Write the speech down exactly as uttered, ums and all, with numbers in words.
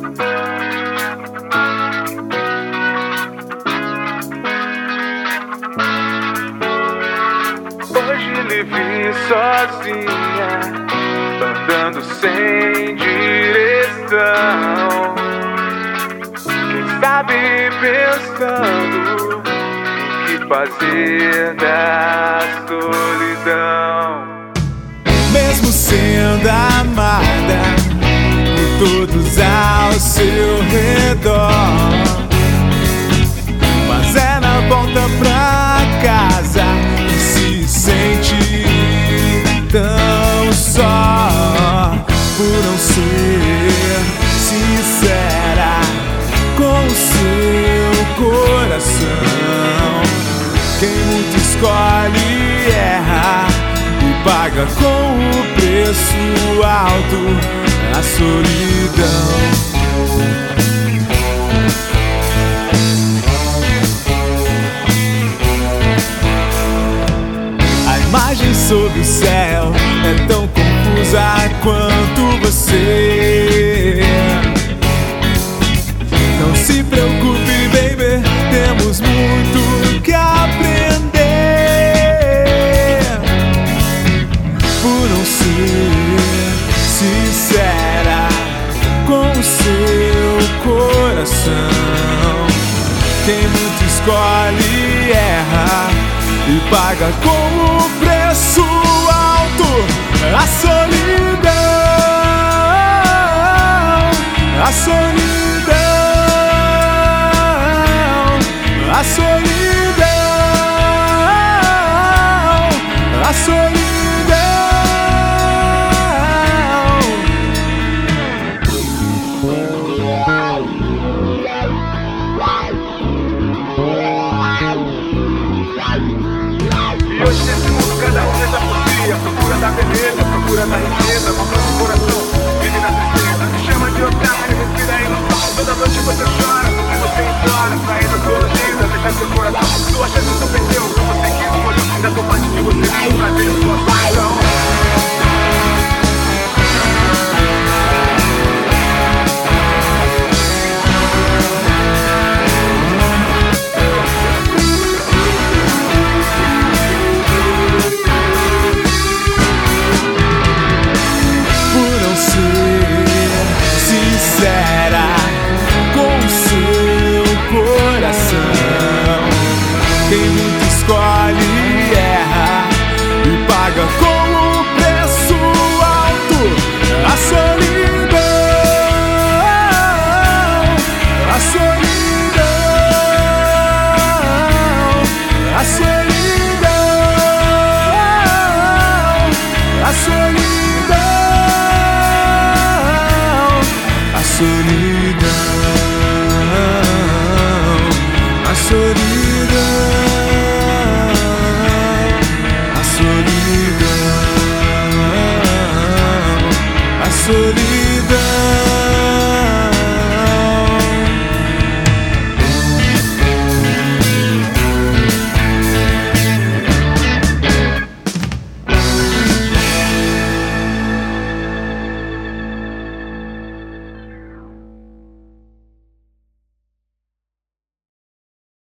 Hoje lhe vi sozinha, andando sem direção. Quem sabe pensando o que fazer da solidão. Mesmo sendo amada por todos ao seu redor, mas é na volta pra casa que se sente tão só, por não ser sincera com o seu coração. Quem muito escolhe erra e paga com o preço alto a solidão. A imagem sob o céu é tão confusa quanto você. Não se preocupe, baby, temos muito que aprender. Por não ser sincera com o seu coração. Quem muito escolhe erra e paga com o preço alto a solidão. A solidão. A solidão. A solidão. E hoje nesse mundo cada um reza por si, a procura da beleza, a procura da riqueza, mandando o coração, vive na tristeza, me chama de otário, respira aí no sol. Toda noite você chora, porque você implora, saindo dolorida, deixa seu coração, sua chance